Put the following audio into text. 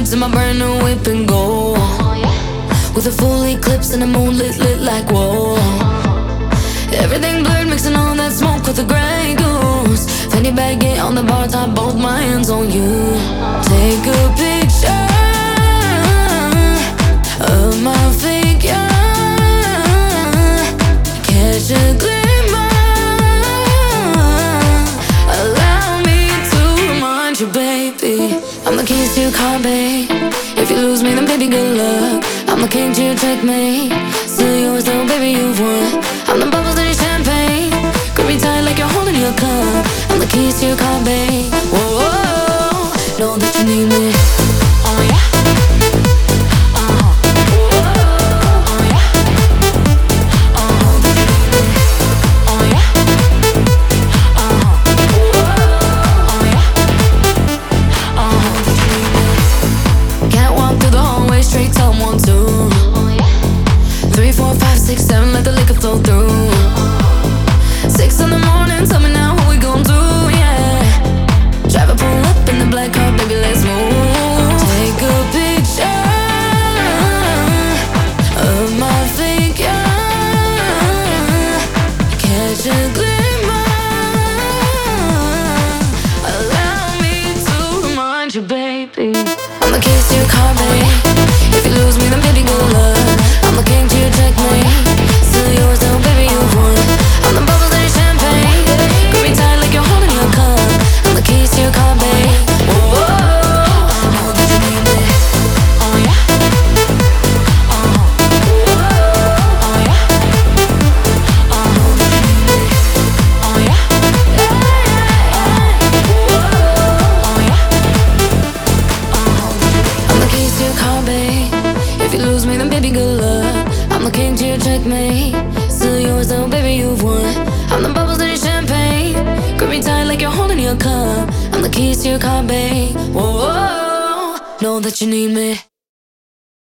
streets in my brand new whip and go. With a full eclipse and the moon lit like whoa. Everything blurred, mixing all that smoke with the Grey Goose. Fanny baguette on the bar top, both my hands on you. Take a picture of my figure, catch a glimmer, allow me to remind you, baby, I'm the keys to your car, babe. If you lose me, then baby, good luck. I'm the king to your checkmate. Still yours though, baby, you've won. I'm the bubbles in your champagne. Grip me tight like you're holding your cup. I'm the keys to your car, babe. Whoa, whoa, know that you need me. Oh yeah. Straight to 1, 2, 3, 4, 5, 6, 7, let the liquor flow through. 6 in the morning, tell me now what we gon' do, yeah. Drive a pull up in the black car, baby, let's move. Take a picture of my figure, catch a glimmer, allow me to remind you, baby, I'm the keys to your car, babe. If you lose me, then baby, good luck. I'm the king to your checkmate. Still yours though, baby, you've won. I'm the bubbles in your champagne. Grip me tight like you're holding your cup. I'm the keys to your car, babe. Whoa, whoa, know that you need me. Oh yeah. Oh yeah. Know that you need me. Oh yeah. Oh yeah. I'm the keys to your car, babe. If you lose me, then baby, good luck. I'm the king to your checkmate. Still yours though, baby, you've won. I'm the bubbles in your champagne. Grip me tight like you're holding your cup. I'm the keys to your car, babe. Whoa, whoa, know that you need me.